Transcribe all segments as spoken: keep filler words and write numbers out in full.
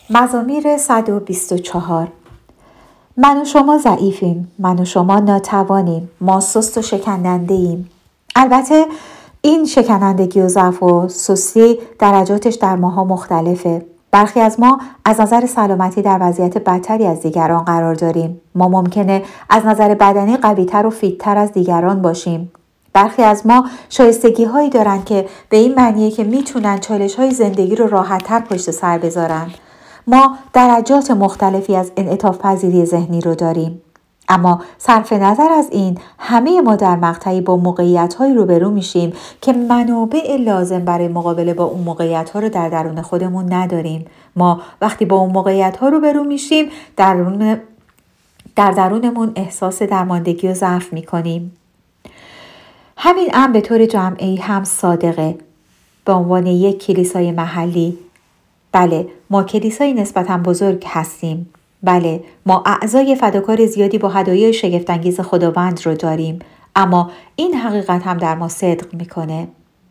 مزامیر صد و بیست و چهار. من و شما ضعیفیم، من و شما ناتوانیم، ما سست و شکننده ایم. البته این شکنندگی و ضعف و سستی درجاتش در ماها مختلفه. برخی از ما از نظر سلامتی در وضعیت بدتری از دیگران قرار داریم. ما ممکنه از نظر بدنی قوی‌تر و فیت‌تر از دیگران باشیم. برخی از ما شایستگی هایی دارن که به این معنیه که میتونن چالش های زندگی رو راحت‌تر پشت سر بذارن. ما درجات مختلفی از انعطاف پذیری ذهنی رو داریم. اما صرف نظر از این، همه ما در مقطعی با موقعیت‌هایی روبرو میشیم که منابع لازم برای مقابله با اون موقعیت‌ها رو در درون خودمون نداریم. ما وقتی با اون موقعیت‌ها روبرو میشیم، درون در درونمون احساس درماندگی و ضعف می‌کنیم. همین امر به طور جمعی هم صادقه. به عنوان یک کلیسای محلی، بله ما کلیسای نسبتاً بزرگ هستیم. بله ما اعضای فداکار زیادی با هدایای شگفت‌انگیز خداوند رو داریم. اما این حقیقت هم در ما صدق میکنه.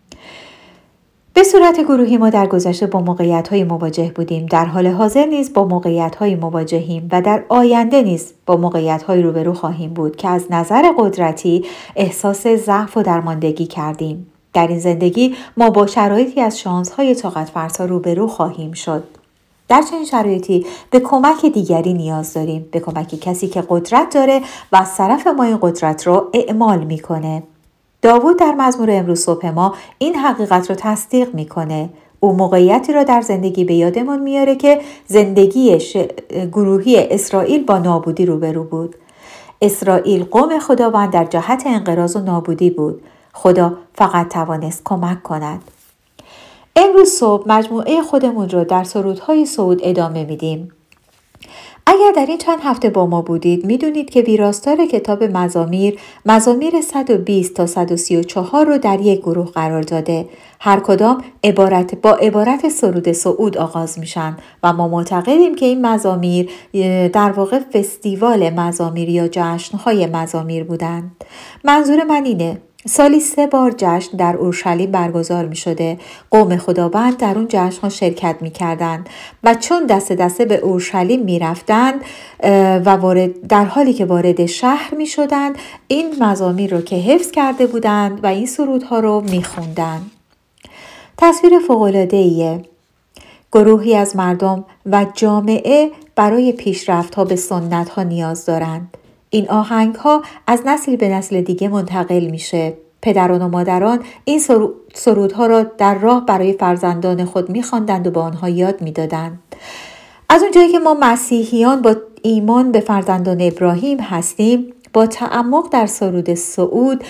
به صورت گروهی ما در گذشته با موقعیت‌های مواجه بودیم. در حال حاضر نیز با موقعیت‌های مواجهیم و در آینده نیز با موقعیت‌های روبرو خواهیم بود که از نظر قدرتی احساس ضعف و درماندگی کردیم. در این زندگی ما با شرایطی از شانس‌های طاقت فرسا روبرو خواهیم شد. در چنین شرایطی به کمک دیگری نیاز داریم، به کمک کسی که قدرت داره و از طرف ما این قدرت رو اعمال میکنه. داوود در مزمور امروز صبح ما این حقیقت رو تصدیق میکنه. او موقعیتی رو در زندگی به یادمون میاره که زندگی ش... گروهی اسرائیل با نابودی روبرو بود. اسرائیل قوم خداوند در جهت انقراض و نابودی بود. خدا فقط توانست کمک کند. امروز صبح مجموعه خودمون رو در سرودهای صعود ادامه میدیم. اگر در این چند هفته با ما بودید میدونید که ویراستار کتاب مزامیر مزامیر صد و بیست تا صد و سی و چهار رو در یک گروه قرار داده. هر کدام عبارت با عبارت سرود صعود آغاز میشن و ما معتقدیم که این مزامیر در واقع فستیوال مزامیر یا جشن‌های مزامیر بودند. منظور من اینه سالی سه بار جشن در اورشلیم برگزار می شده. قوم خداوند در اون جشن ها شرکت می کردن و چون دسته دسته به اورشلیم می رفتن و وارد در حالی که وارد شهر می شدن این مزامیر رو که حفظ کرده بودند و این سرودها رو می خوندن. تصویر فوق‌العاده‌ایه. گروهی از مردم و جامعه برای پیشرفت ها به سنت ها نیاز دارند. این آهنگ ها از نسل به نسل دیگه منتقل میشه. پدران و مادران این سرودها را در راه برای فرزندان خود میخواندند و به آنها یاد میدادند. از اونجایی که ما مسیحیان با ایمان به فرزندان ابراهیم هستیم، با تعمق در سرود صعود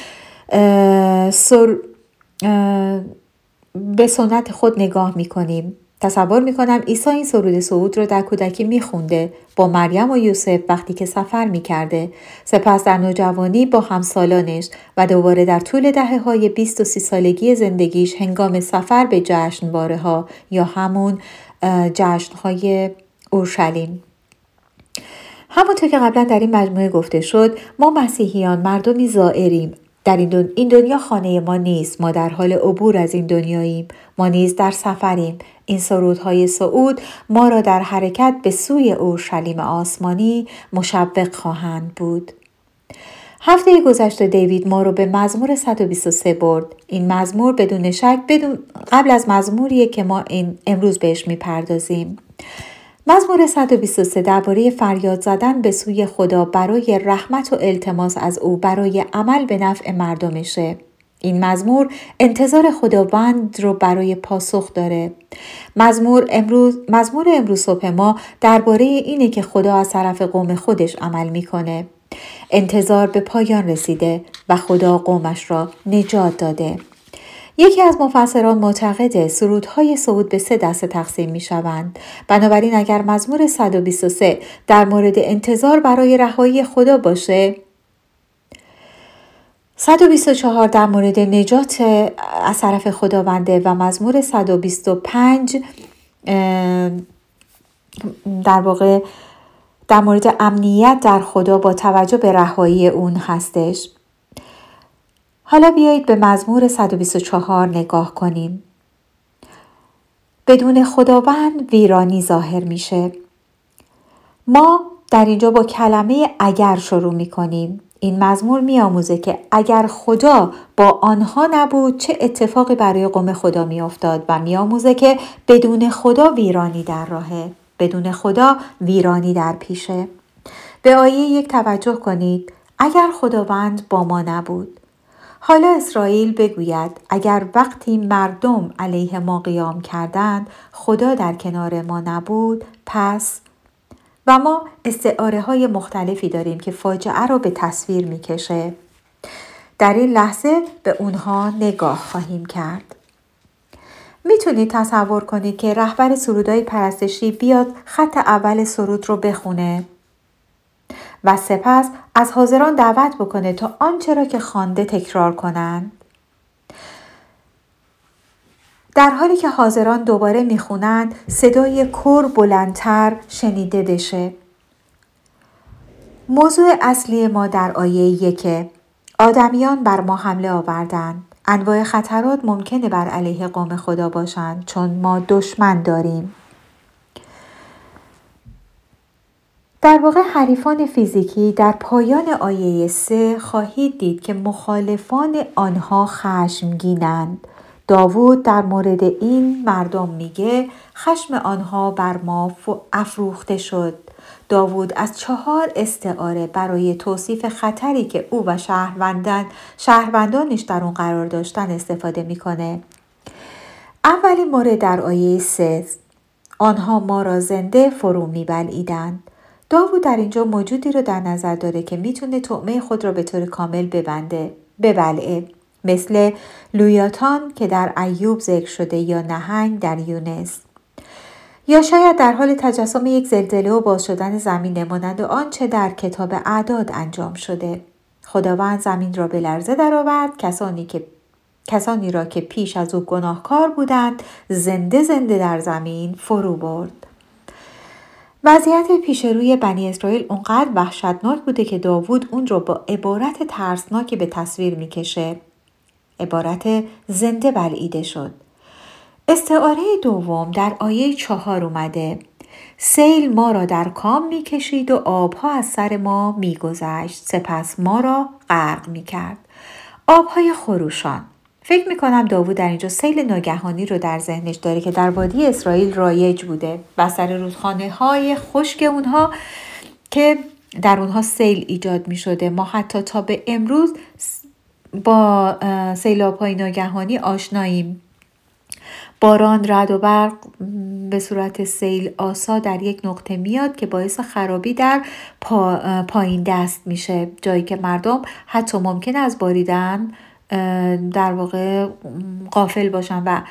سر... به سنت خود نگاه میکنیم. تصور میکنم عیسی این سرود صعود رو در کودکی میخونده با مریم و یوسف وقتی که سفر میکرده، سپس در نوجوانی با همسالانش و دوباره در طول دهه‌های بیست و سی سالگی زندگیش هنگام سفر به جشنواره ها یا همون جشنهای اورشلیم. همونطور که قبلا در این مجموعه گفته شد، ما مسیحیان مردمی زائریم. در این, دن... این دنیا خانه ما نیست. ما در حال عبور از این دنیاییم. ما نیز در سفریم. این سرودهای صعود ما را در حرکت به سوی اورشلیم آسمانی مشوق خواهند بود. هفته گذشته دیوید ما رو به مزمور صد و بیست و سه برد. این مزمور بدون شک بدون قبل از مزموریه که ما این امروز بهش میپردازیم. مزمور صد و بیست و سه درباره فریاد زدن به سوی خدا برای رحمت و التماس از او برای عمل به نفع مردمشه. این مزمور انتظار خداوند رو برای پاسخ داره. مزمور امروز مزمور امروز صبح ما درباره اینه که خدا از طرف قوم خودش عمل میکنه. انتظار به پایان رسیده و خدا قومش را نجات داده. یکی از مفسران معتقده سرودهای صعود به سه دسته تقسیم می شوند. بنابراین اگر مزمور صد و بیست و سه در مورد انتظار برای رهایی خدا باشه، صد و بیست و چهار در مورد نجات از طرف خداونده و مزمور صد و بیست و پنج در واقع در مورد امنیت در خدا با توجه به رهایی اون هستش. حالا بیایید به مزمور صد و بیست و چهار نگاه کنیم. بدون خداوند ویرانی ظاهر میشه. ما در اینجا با کلمه اگر شروع میکنیم. این مزمور میآموزه که اگر خدا با آنها نبود چه اتفاقی برای قوم خدا میافتاد و میآموزه که بدون خدا ویرانی در راهه، بدون خدا ویرانی در پیشه. به آیه یک توجه کنید. اگر خداوند با ما نبود. حالا اسرائیل بگوید اگر وقتی مردم علیه ما قیام کردند خدا در کنار ما نبود، پس و ما استعاره های مختلفی داریم که فاجعه رو به تصویر می کشه. در این لحظه به اونها نگاه خواهیم کرد. میتونید تصور کنید که رهبر سرودهای پرستشی بیاد خط اول سرود رو بخونه و سپس از حاضران دعوت بکنه تا آنچه را که خوانده تکرار کنند. در حالی که حاضران دوباره میخونند صدای کور بلندتر شنیده بشه. موضوع اصلی ما در آیه یکه. آدمیان بر ما حمله آوردند. انواع خطرات ممکنه بر علیه قوم خدا باشند چون ما دشمن داریم. در واقع حریفان فیزیکی در پایان آیه سه خواهید دید که مخالفان آنها خشمگینند. داوود در مورد این مردم میگه خشم آنها بر ما افروخته شد. داوود از چهار استعاره برای توصیف خطری که او و شهروندان شهروندانش در اون قرار داشتن استفاده میکنه. اولین مورد در آیه سه، آنها ما را زنده فرو میبلعیدند. داوود در اینجا موجودی رو در نظر داره که میتونه طعمه خود را به طور کامل ببنده، ببلعه. مثل لویاتان که در ایوب ذکر شده یا نهنگ در یونس. یا شاید در حال تجسم یک زلزله و باز شدن زمین مانند آنچه در کتاب اعداد انجام شده. خداوند زمین را به لرزه درآورد، کسانی که کسانی را که پیش از او گناهکار بودند زنده زنده در زمین فرو برد. وضعیت پیش روی بنی اسرائیل اونقدر وحشتناک بوده که داوود اون رو با عبارت ترسناکی به تصویر میکشه. عبارت زنده بلعیده شد. استعاره دوم در آیه چهار اومده. سیل ما را در کام میکشید و آبها از سر ما میگذشت، سپس ما را غرق میکرد. آبهای خروشان. فکر میکنم داوود در اینجا سیل ناگهانی رو در ذهنش داره که در وادی اسرائیل رایج بوده و سر رودخانه های خشک اونها که در اونها سیل ایجاد میشده. ما حتی تا به امروز با سیلاب های ناگهانی آشناییم. باران، رعد و برق به صورت سیل آسا در یک نقطه میاد که باعث خرابی در پا، پایین دست میشه، جایی که مردم حتی ممکن از باریدن در واقع غافل باشن و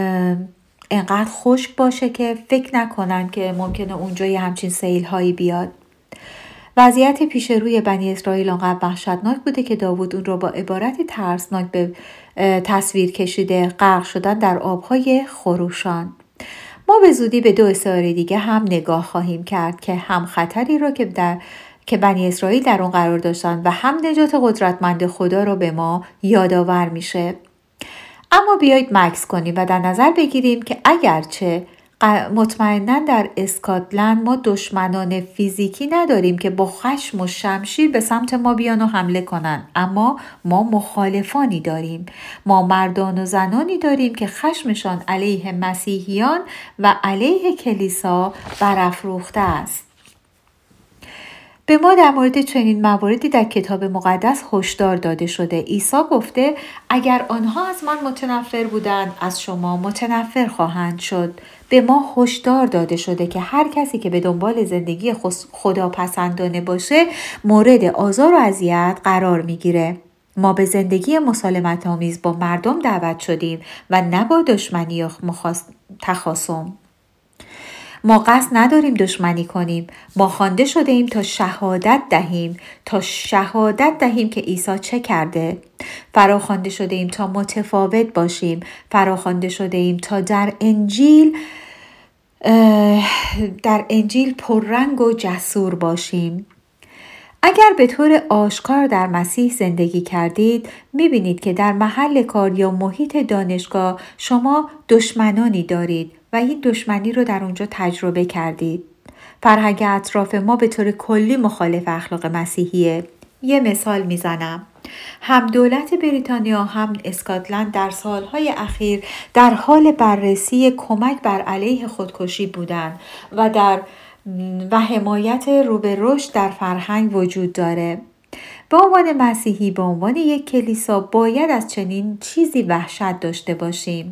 انقدر خشک باشه که فکر نکنن که ممکنه اونجا یه همچین سیل هایی بیاد. وضعیت پیش روی بنی اسرائیل آنقدر وحشتناک بوده که داوود اون رو با عبارت ترسناک به تصویر کشیده، غرق شدن در آبهای خروشان. ما به زودی به دو استعاره دیگه هم نگاه خواهیم کرد که هم خطری رو که در که بنی اسرائیل در اون قرار داشتن و هم نجات قدرتمند خدا رو به ما یادآور میشه. اما بیایید مکث کنیم و در نظر بگیریم که اگرچه مطمئناً در اسکاتلند ما دشمنان فیزیکی نداریم که با خشم و شمشیر به سمت ما بیان و حمله کنن، اما ما مخالفانی داریم. ما مردان و زنانی داریم که خشمشان علیه مسیحیان و علیه کلیسا برافروخته است. به ما در مورد چنین مواردی در کتاب مقدس هشدار داده شده. عیسی گفته اگر آنها از من متنفر بودند از شما متنفر خواهند شد. به ما هشدار داده شده که هر کسی که به دنبال زندگی خدا پسندانه باشه مورد آزار و اذیت قرار میگیره. ما به زندگی مسالمت آمیز با مردم دعوت شدیم و نه با دشمنی یا تخاصم. ما قصد نداریم دشمنی کنیم. ما خوانده شده ایم تا شهادت دهیم، تا شهادت دهیم که عیسی چه کرده. فراخوانده شده ایم تا متفاوت باشیم. فراخوانده شده ایم تا در انجیل در انجیل پررنگ و جسور باشیم. اگر به طور آشکار در مسیح زندگی کردید، میبینید که در محل کار یا محیط دانشگاه شما دشمنانی دارید. و این دشمنی رو در اونجا تجربه کردید. فرهنگ اطراف ما به طور کلی مخالف اخلاق مسیحیه. یه مثال میزنم. هم دولت بریتانیا هم اسکاتلند در سالهای اخیر در حال بررسی کمک بر علیه خودکشی بودند و در و حمایت رو به رشد در فرهنگ وجود داره. به عنوان مسیحی، به عنوان یک کلیسا باید از چنین چیزی وحشت داشته باشیم.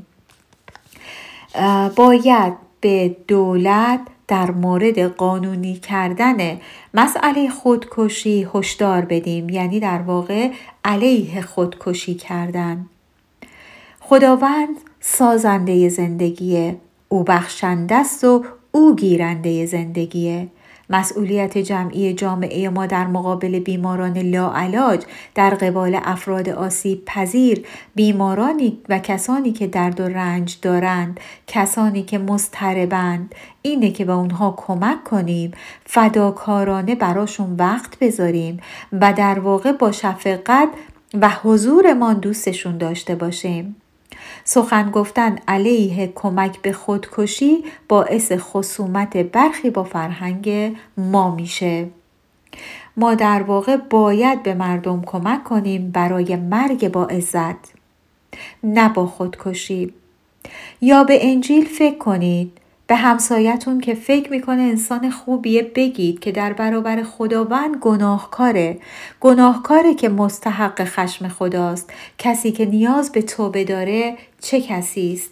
باید به دولت در مورد قانونی کردن مسئله خودکشی هشدار بدیم، یعنی در واقع علیه خودکشی کردن. خداوند سازنده زندگیه، او بخشنده است و او گیرنده زندگیه. مسئولیت جمعی جامعه ما در مقابل بیماران لاعلاج، در قبال افراد آسیب پذیر، بیمارانی و کسانی که درد و رنج دارند، کسانی که مضطربند، اینه که به اونها کمک کنیم، فداکارانه براشون وقت بذاریم و در واقع با شفقت و حضورمان دوستشون داشته باشیم. سخن گفتن علیه کمک به خودکشی باعث خصومت برخی با فرهنگ ما میشه. ما در واقع باید به مردم کمک کنیم برای مرگ با عزت، نه با خودکشی. یا به انجیل فکر کنید، به همسایتون که فکر میکنه انسان خوبیه بگید که در برابر خداوند گناهکاره. گناهکاره که مستحق خشم خداست. کسی که نیاز به توبه داره چه کسی است؟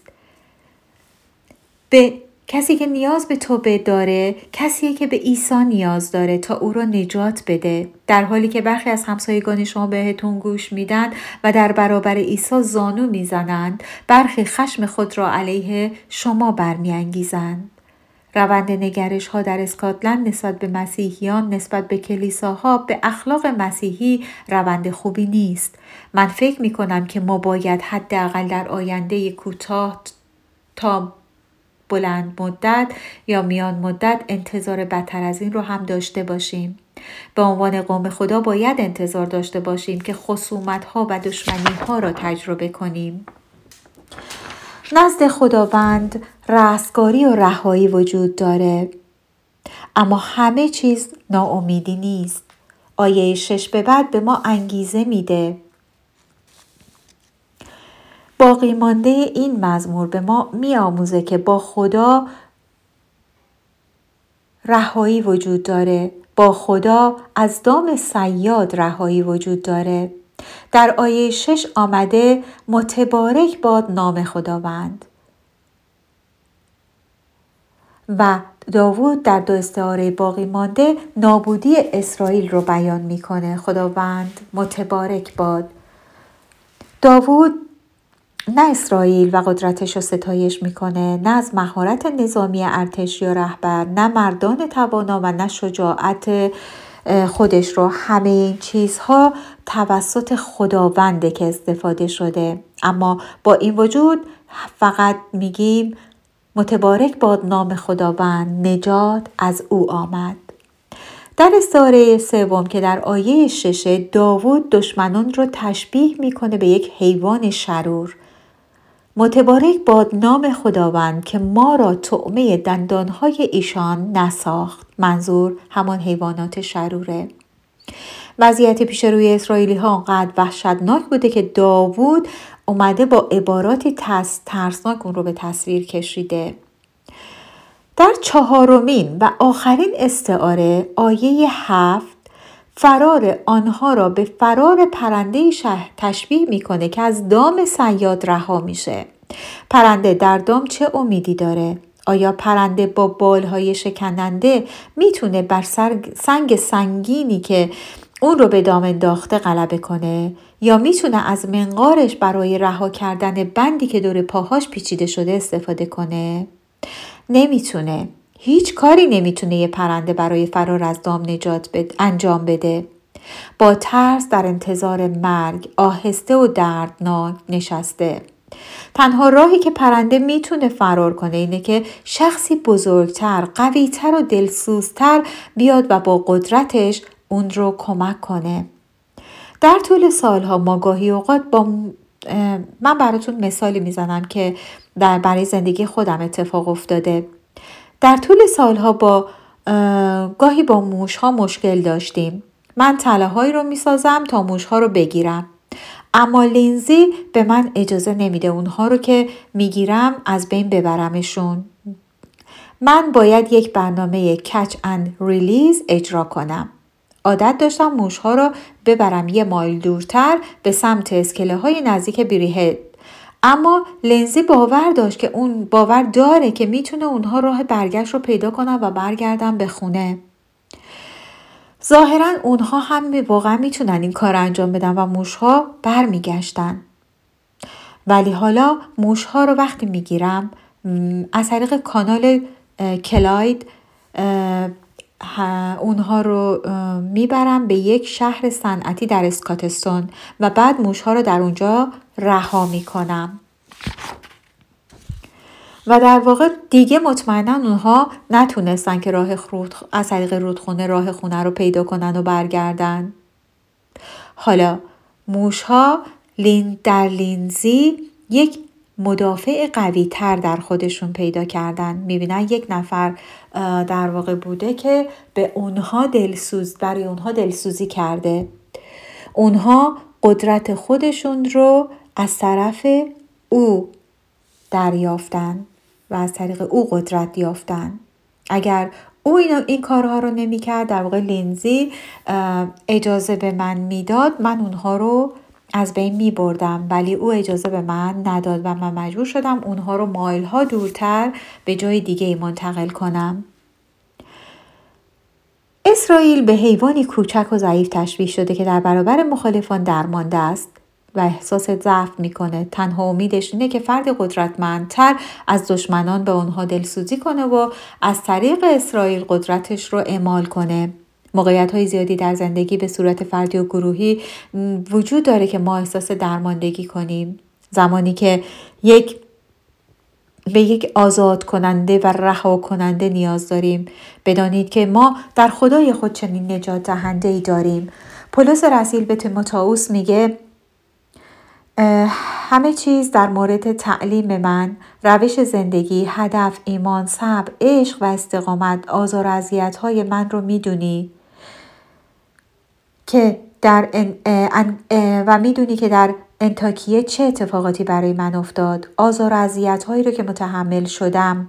به کسی که نیاز به توبه داره کسیه که به عیسی نیاز داره تا او را نجات بده. در حالی که برخی از همسایگان شما بهتون گوش میدن و در برابر عیسی زانو میزنند، برخی خشم خود را علیه شما برمیانگیزند. روند نگرش ها در اسکاتلند نسبت به مسیحیان، نسبت به کلیساها، به اخلاق مسیحی روند خوبی نیست. من فکر می کنم که ما باید حداقل در آینده کوتاه تا بلند مدت یا میان مدت انتظار بدتر از این رو هم داشته باشیم. به عنوان قوم خدا باید انتظار داشته باشیم که خصومت ها و دشمنی ها را تجربه کنیم. نزد خداوند رستگاری و رهایی وجود داره، اما همه چیز ناامیدی نیست. آیه شش به بعد به ما انگیزه میده. باقی مانده این مزمور به ما میآموزه که با خدا رهایی وجود داره. با خدا از دام صیاد رهایی وجود داره. در آیه شش آمده متبارک باد نام خداوند. و داوود در دو استعاره باقی مانده نابودی اسرائیل رو بیان میکنه. خداوند متبارک باد. داوود نه اسرائیل و قدرتش رو ستایش میکنه، نه از مهارت نظامی ارتش یا رهبر، نه مردان توانا و نه شجاعت خودش رو. همه این چیزها توسط خداونده که استفاده شده. اما با این وجود فقط میگیم متبارک باد نام خداوند، نجات از او آمد. در استعاره سوم که در آیه شش، داوود دشمنان رو تشبیه میکنه به یک حیوان شرور. متبارک باد نام خداوند که ما را طعمه دندانهای ایشان نساخت. منظور همان حیوانات شروره. وضعیت پیش روی اسرائیلی ها انقدر وحشتناک بوده که داوود اومده با عباراتی ترس ترسناک اون رو به تصویر کشیده. در چهارمین و آخرین استعاره آیه هفت فرار آنها را به فرار پرنده شهر تشبیه میکنه که از دام صیاد رها میشه. پرنده در دام چه امیدی داره؟ آیا پرنده با بالهای شکننده میتونه بر سنگ سنگینی که اون رو به دام انداخته غلبه کنه؟ یا میتونه از منقارش برای رها کردن بندی که دور پاهاش پیچیده شده استفاده کنه؟ نمیتونه. هیچ کاری نمیتونه یه پرنده برای فرار از دام نجات بد... انجام بده. با ترس در انتظار مرگ آهسته و دردناک نشسته. تنها راهی که پرنده میتونه فرار کنه اینه که شخصی بزرگتر، قویتر و دلسوزتر بیاد و با قدرتش اون رو کمک کنه. در طول سالها ما گاهی اوقات با من براتون مثالی میزنم که در برای زندگی خودم اتفاق افتاده. در طول سالها با گاهی با موشها مشکل داشتیم. من تله هایی رو میسازم تا موشها رو بگیرم، اما لینزی به من اجازه نمیده اونها رو که میگیرم از بین ببرمشون. من باید یک برنامه کچ اند ریلیز اجرا کنم. عادت داشتم موشها رو ببرم یه مایل دورتر به سمت اسکله های نزدیک بریهد، اما لنزی باور داشت که اون باور داره که میتونه اونها راه برگشت رو پیدا کنن و برگردن به خونه. ظاهرا اونها هم واقعا میتونن این کار انجام بدن و موشها برمیگشتن. ولی حالا موشها رو وقتی میگیرم از طریق کانال کلاید اونها رو میبرم به یک شهر صنعتی در اسکاتستون و بعد موشها رو در اونجا رها میکنم و در واقع دیگه مطمئنا اونها نتونستن که راه خرود از طریق رودخونه راه خونه رو پیدا کنن و برگردن. حالا موشها لین در لینزی یک مدافع قوی تر در خودشون پیدا کردن. میبینن یک نفر در واقع بوده که به اونها دلسوز برای اونها دلسوزی کرده. اونها قدرت خودشون رو از طرف او دریافتن و از طریق او قدرت یافتن. اگر او این, این کارها رو نمی کرد، در واقع لینزی اجازه به من میداد، من اونها رو از بین می بردم، ولی او اجازه به من نداد و من مجبور شدم اونها رو مایل ها دورتر به جای دیگه منتقل کنم. اسرائیل به حیوانی کوچک و ضعیف تشبیه شده که در برابر مخالفان درمانده است و احساس ضعف میکنه. تنها امیدش اینه که فرد قدرتمندتر از دشمنان به اونها دلسوزی کنه و از طریق اسرائیل قدرتش رو اعمال کنه. موقعیت‌های زیادی در زندگی به صورت فردی و گروهی وجود داره که ما احساس درماندگی کنیم. زمانی که یک به یک آزاد کننده و رها کننده نیاز داریم. بدانید که ما در خدای خود چنین نجات دهنده‌ای داریم. پولس رسول به تیموتائوس میگه همه چیز در مورد تعلیم من، روش زندگی، هدف، ایمان، صبر، عشق و استقامت، آزار و اذیت‌های من رو میدونی که در و میدونی که در انطاکیه چه اتفاقاتی برای من افتاد، آزار و اذیت‌هایی رو که متحمل شدم،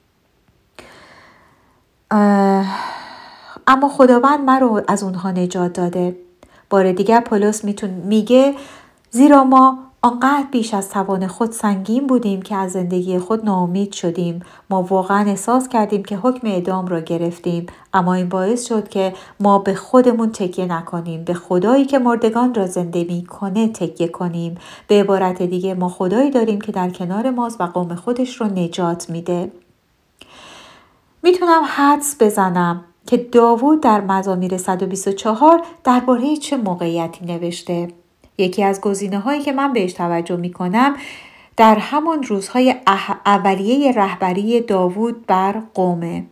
اما خداوند من رو از اونها نجات داده. بار دیگر پولس میتون میگه زیرا ما آنقدر بیش از توان خود سنگین بودیم که از زندگی خود ناامید شدیم. ما واقعا احساس کردیم که حکم اعدام را گرفتیم، اما این باعث شد که ما به خودمون تکیه نکنیم، به خدایی که مردگان را زنده میکنه تکیه کنیم. به عبارت دیگه ما خدایی داریم که در کنار ماست و قوم خودش رو نجات میده. میتونم حدس بزنم که داوود در مزامیر صد و بیست و چهار درباره چه موقعیتی نوشته. یکی از گزینه‌هایی که من بهش توجه می‌کنم در همان روزهای اولیه رهبری داوود بر قومه.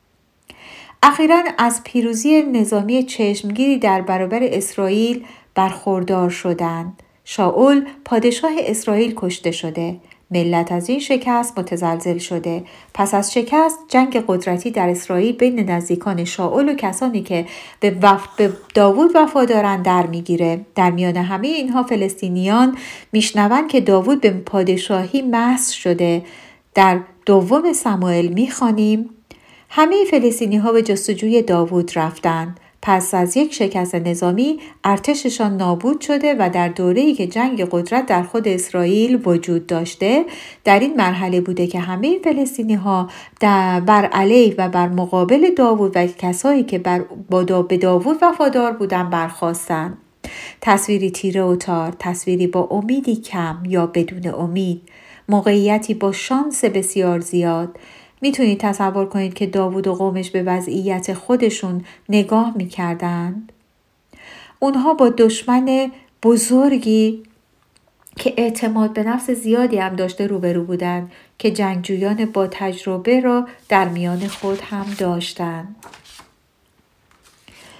اخیراً از پیروزی نظامی چشمگیری در برابر اسرائیل برخوردار شدند. شاول پادشاه اسرائیل کشته شده. ملت از این شکست متزلزل شده. پس از شکست جنگ قدرتی در اسرائیل بین نزدیکان شاول و کسانی که به, وف... به داوود وفادارند در میگیره. در میان همه اینها فلسطینیان میشنوند که داوود به پادشاهی مسح شده. در دوم سموئل میخوانیم همه فلسطینی ها به جستجوی داوود رفتند. پس از یک شکست نظامی ارتششان نابود شده و در دوره‌ای که جنگ قدرت در خود اسرائیل وجود داشته، در این مرحله بوده که همه فلسطینی‌ها بر علیه و بر مقابل داوود و کسایی که بر به داوود وفادار بودند برخاستند. تصویری تیره و تار، تصویری با امیدی کم یا بدون امید، موقعیتی با شانس بسیار زیاد. میتونید تصور کنید که داوود و قومش به وضعیت خودشون نگاه میکردند. اونها با دشمن بزرگی که اعتماد به نفس زیادی هم داشته روبرو بودند که جنگجویان با تجربه را در میان خود هم داشتند.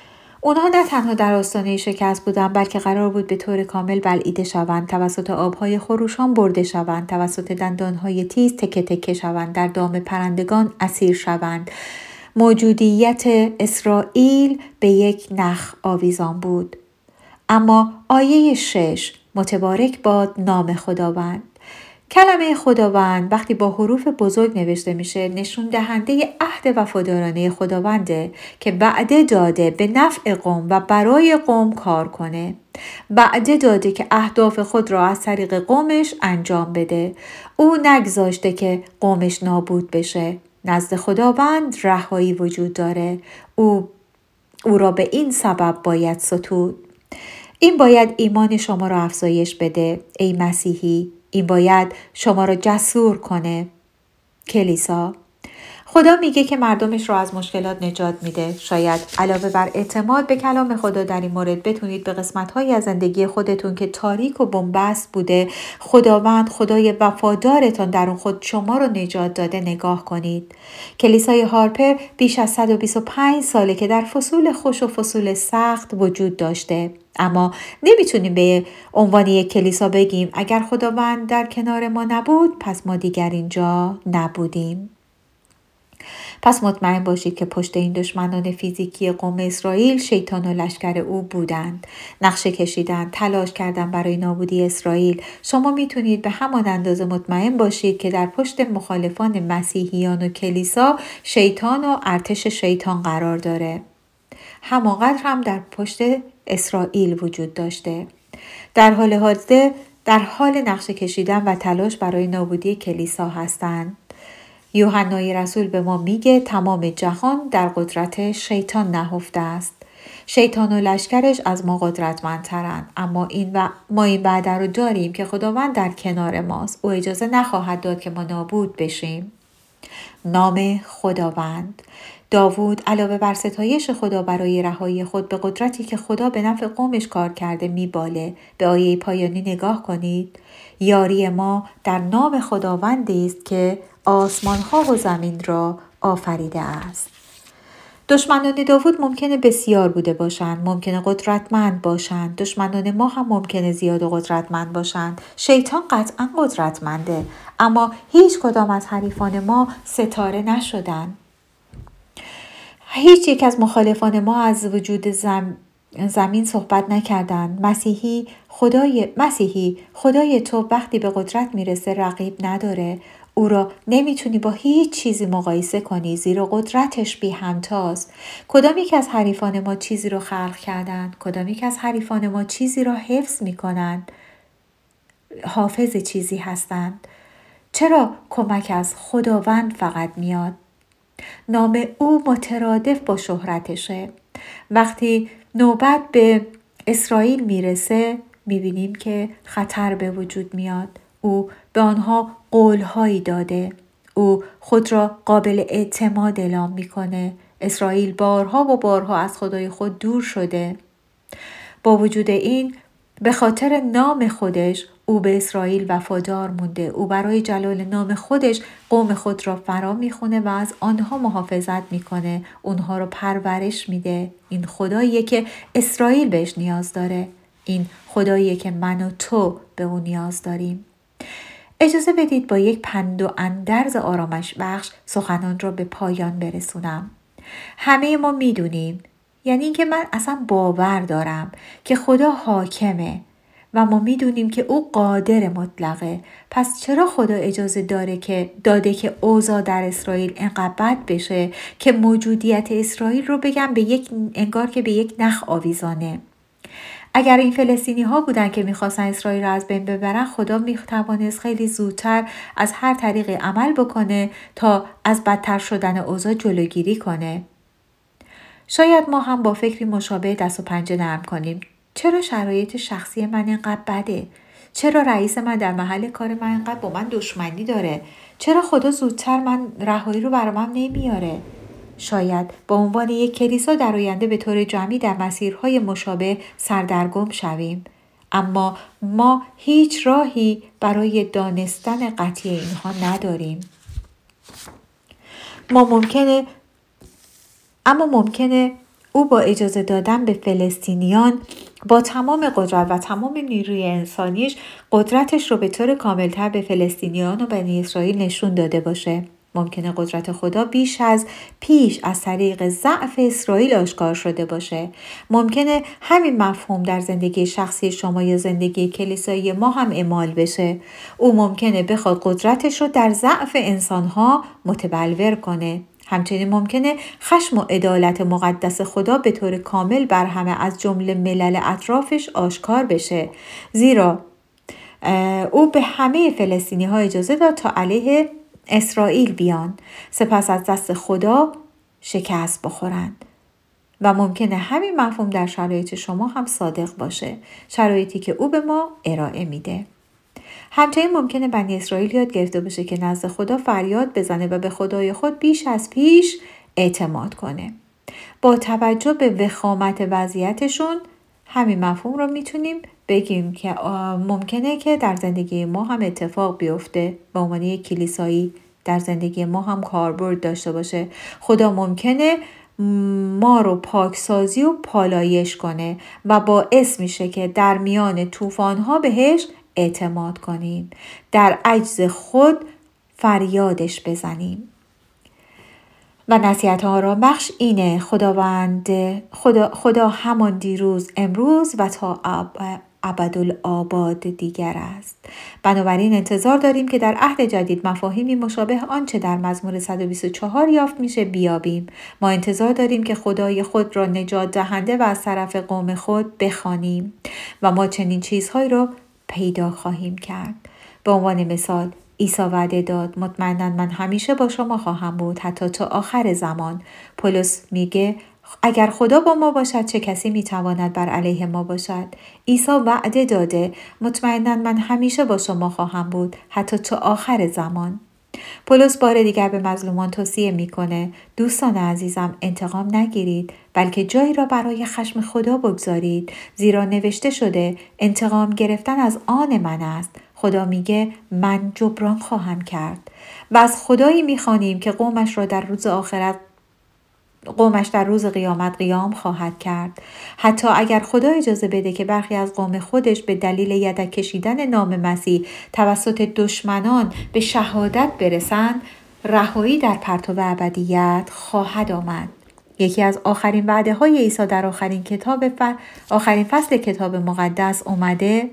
اونها نه تنها در آستانه شکست بودند، بلکه قرار بود به طور کامل بلعیده شوند، توسط آبهای خروشان برده شوند، توسط دندانهای تیز تکه تکه شوند، در دام پرندگان اسیر شوند. موجودیت اسرائیل به یک نخ آویزان بود. اما آیه شش، متبارک باد نام خداوند. کلمه خداوند وقتی با حروف بزرگ نوشته میشه نشون دهنده عهد وفادارانه خداونده که وعده داده به نفع قوم و برای قوم کار کنه. وعده داده که اهداف خود را از طریق قومش انجام بده. او نگذاشته که قومش نابود بشه. نزد خداوند رهایی وجود داره. او او را به این سبب باید ستود. این باید ایمان شما را افزایش بده ای مسیحی. این باید شما را جسور کنه. کلیسا، خدا میگه که مردمش را از مشکلات نجات میده. شاید علاوه بر اعتماد به کلام خدا در این مورد بتونید به قسمت‌هایی از زندگی خودتون که تاریک و بن‌بست بوده، خداوند خدای وفادارتان در اون خود شما رو نجات داده نگاه کنید. کلیسای هارپر بیش از صد و بیست و پنج ساله که در فصول خوش و فصول سخت وجود داشته. اما نمیتونیم به عنوان یک کلیسا بگیم اگر خداوند در کنار ما نبود پس ما دیگر اینجا نبودیم. پس مطمئن باشید که پشت این دشمنان فیزیکی قوم اسرائیل شیطان و لشکر او بودند. نقشه کشیدند، تلاش کردند برای نابودی اسرائیل. شما میتونید به همان اندازه مطمئن باشید که در پشت مخالفان مسیحیان و کلیسا شیطان و ارتش شیطان قرار داره. همانقدر هم در پشت اسرائیل وجود داشته. در حال حاضر در حال نقشه کشیدن و تلاش برای نابودی کلیسا هستند. یوحنای رسول به ما میگه تمام جهان در قدرت شیطان نهفته است. شیطان و لشکرش از ما قدرتمندترند، اما این و ما این وعده رو داریم که خداوند در کنار ماست. او اجازه نخواهد داد که ما نابود بشیم. نام خداوند. داوود علاوه بر ستایش خدا برای رهایی خود به قدرتی که خدا به نفع قومش کار کرده میباله. به آیه پایانی نگاه کنید. یاری ما در نام خداوندی است که آسمان ها و زمین را آفریده است. دشمنان داوود ممکنه بسیار بوده باشند، ممکنه قدرتمند باشند. دشمنان ما هم ممکنه زیاد و قدرتمند باشند. شیطان قطعا قدرتمنده، اما هیچ کدام از حریفان ما ستاره نشدن. هیچ یک از مخالفان ما از وجود زم... زمین صحبت نکردند. مسیحی خدای مسیحی خدای تو وقتی به قدرت میرسه رقیب نداره. او را نمیتونی با هیچ چیزی مقایسه کنی، زیرا قدرتش بی همتاست. کدام یک از حریفان ما چیزی رو خلق کردند؟ کدام یک از حریفان ما چیزی را حفظ میکنند؟ حافظ چیزی هستند؟ چرا کمک از خداوند فقط میاد؟ نام او مترادف با شهرتشه. وقتی نوبت به اسرائیل میرسه میبینیم که خطر به وجود میاد. او به آنها قولهایی داده. او خود را قابل اعتماد اعلام میکنه. اسرائیل بارها و بارها از خدای خود دور شده. با وجود این به خاطر نام خودش او به اسرائیل وفادار مونده. او برای جلال نام خودش قوم خود را فرا میخونه و از آنها محافظت میکنه. اونها رو پرورش میده. این خداییه که اسرائیل بهش نیاز داره. این خداییه که من و تو به اون نیاز داریم. اجازه بدید با یک پند و اندرز آرامش بخش سخنان را به پایان برسونم. همه ما میدونیم، یعنی اینکه من اصلا باور دارم که خدا حاکمه و ما میدونیم که او قادر مطلقه. پس چرا خدا اجازه داره که داده که اوضاع در اسرائیل انقدر بد بشه که موجودیت اسرائیل رو بگم به یک انگار که به یک نخ آویزانه؟ اگر این فلسطینی ها بودن که میخواستن اسرائیل را از بین ببرن، خدا میتوانست خیلی زودتر از هر طریقی عمل بکنه تا از بدتر شدن اوضاع جلوگیری کنه. شاید ما هم با فکری مشابه دست و پنجه نرم کنیم. چرا شرایط شخصی من اینقدر بده؟ چرا رئیس من در محل کار من اینقدر با من دشمنی داره؟ چرا خدا زودتر من رهایی رو برام نمیاره؟ شاید با عنوان یک کلیسا در آینده به طور جمعی در مسیرهای مشابه سردرگم شویم. اما ما هیچ راهی برای دانستن قطعی اینها نداریم. ما ممکنه اما ممکنه او با اجازه دادن به فلسطینیان با تمام قدرت و تمام نیروی انسانیش قدرتش رو به طور کاملتر به فلسطینیان و بنی اسرائیل نشون داده باشه. ممکنه قدرت خدا بیش از پیش از طریق ضعف اسرائیل آشکار شده باشه. ممکنه همین مفهوم در زندگی شخصی شما یا زندگی کلیسایی ما هم اعمال بشه. او ممکنه بخواد قدرتش رو در ضعف انسانها متبلور کنه. همچنین ممکنه خشم و عدالت مقدس خدا به طور کامل بر همه از جمله ملل اطرافش آشکار بشه، زیرا او به همه فلسطینی ها اجازه داد تا علیه اسرائیل بیان، سپس از دست خدا شکست بخورند. و ممکنه همین مفهوم در شرایط شما هم صادق باشه، شرایطی که او به ما ارائه میده. همچنین ممکنه بنی اسرائیل یاد گرفته باشه که نزد خدا فریاد بزنه و به خدای خود بیش از پیش اعتماد کنه. با توجه به وخامت وضعیتشون همین مفهوم رو میتونیم بگیم که ممکنه که در زندگی ما هم اتفاق بیفته، به عنوان یک کلیسایی در زندگی ما هم کاربرد داشته باشه. خدا ممکنه ما رو پاکسازی و پالایش کنه و باعث میشه که در میان طوفان‌ها بهش اعتماد کنیم، در عجز خود فریادش بزنیم. و نصیحت ها را بخش اینه: خداوند خدا, خدا همان دیروز، امروز و تا ابدالآباد دیگر است. بنابراین انتظار داریم که در عهد جدید مفاهیمی مشابه آنچه در مزمور صد و بیست و چهار یافت میشه بیابیم. ما انتظار داریم که خدای خود را نجات دهنده و از طرف قوم خود بخوانیم و ما چنین چیزهایی را پیدا خواهیم کرد. به عنوان مثال عیسی وعده داد: مطمئناً من همیشه با شما خواهم بود حتی تا آخر زمان. پولس میگه اگر خدا با ما باشد چه کسی میتواند بر علیه ما باشد؟ عیسی وعده داده: مطمئناً من همیشه با شما خواهم بود حتی تا آخر زمان. پولس بار دیگر به مظلومان توصیه میکنه: دوستان عزیزم، انتقام نگیرید، بلکه جایی را برای خشم خدا بگذارید، زیرا نوشته شده انتقام گرفتن از آن من است. خدا میگه من جبران خواهم کرد. و از خدایی میخوانیم که قومش را در روز آخرت قومش در روز قیامت قیام خواهد کرد. حتی اگر خدا اجازه بده که برخی از قوم خودش به دلیل یدک کشیدن نام مسیح توسط دشمنان به شهادت برسند، رهایی در پرتو ابدیت خواهد آمد. یکی از آخرین وعده های عیسی در آخرین کتاب ف... آخرین فصل کتاب مقدس اومده: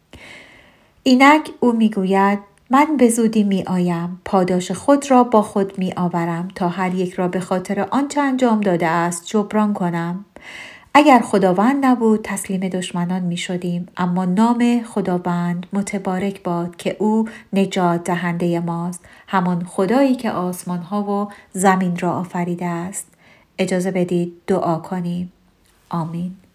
اینک او میگوید من به زودی می آیم، پاداش خود را با خود می آورم تا هر یک را به خاطر آنچه انجام داده است جبران کنم. اگر خداوند نبود تسلیم دشمنان می شدیم، اما نام خداوند متبارک باد که او نجات دهنده ماست، همان خدایی که آسمان ها و زمین را آفریده است. اجازه بدید دعا کنیم. آمین.